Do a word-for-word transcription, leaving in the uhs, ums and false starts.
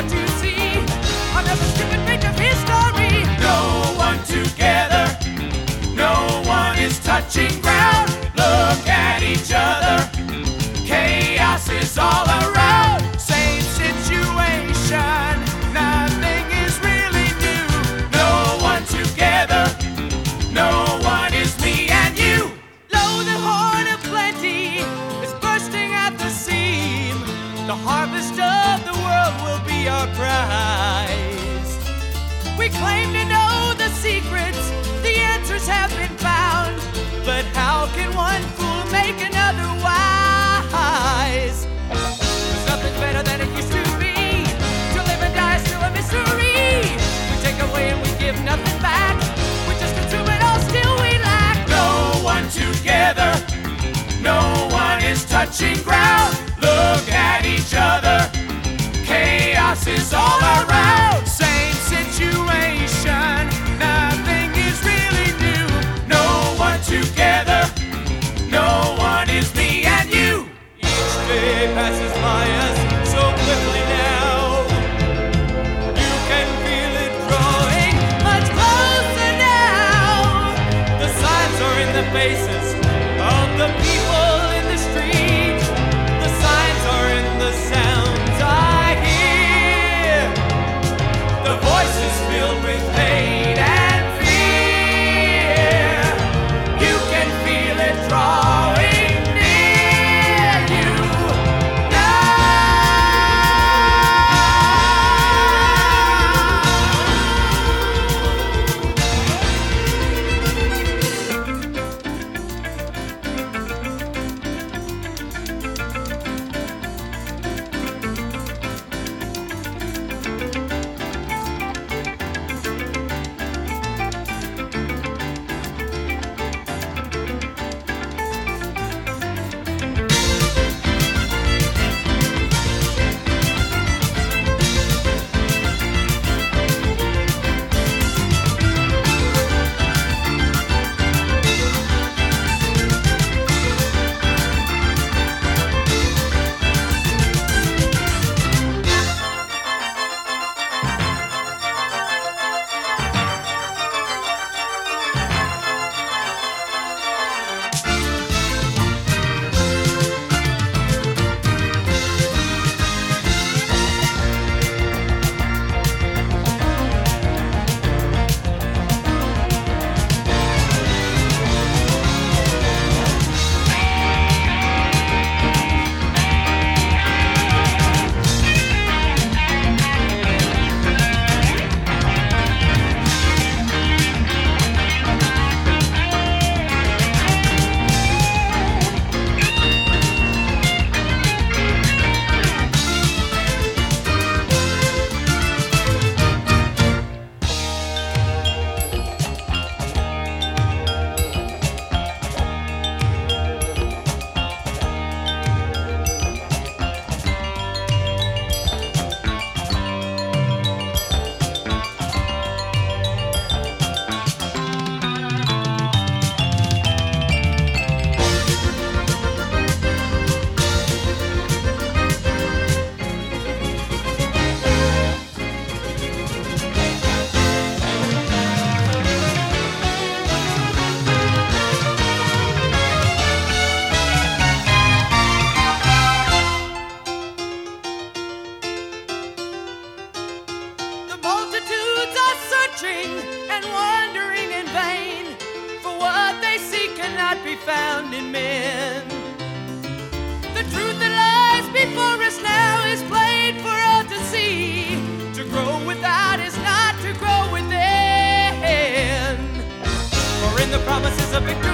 what you see. Another stupid page of history. No one together, no one is touching ground. Look at each other, chaos is all around. Same situation, nothing is really new. No one together, no one is me and you. Lo, the horn of plenty is bursting at the seam. The harvest of the world will be our prize. We claim to know the secrets, the answers have been found. But how can one fool make another wise? There's nothing better than it used to be. To live and die is still a mystery. We take away and we give nothing back. We just consume it all, still we lack. No one together, no one is touching ground. Look at each other, chaos is all around. Same situation, nothing is really new. No one together, no one is me and you. Each day passes by us so quickly now. You can feel it drawing much closer now. The signs are in the faces of the people in the street. The signs are in the sounds I hear. The voices filled with hate and fear. You can feel it drawing near you and wandering in vain, for what they seek cannot be found in men. The truth that lies before us now is plain for all to see. To grow without is not to grow within. For in the promises of victory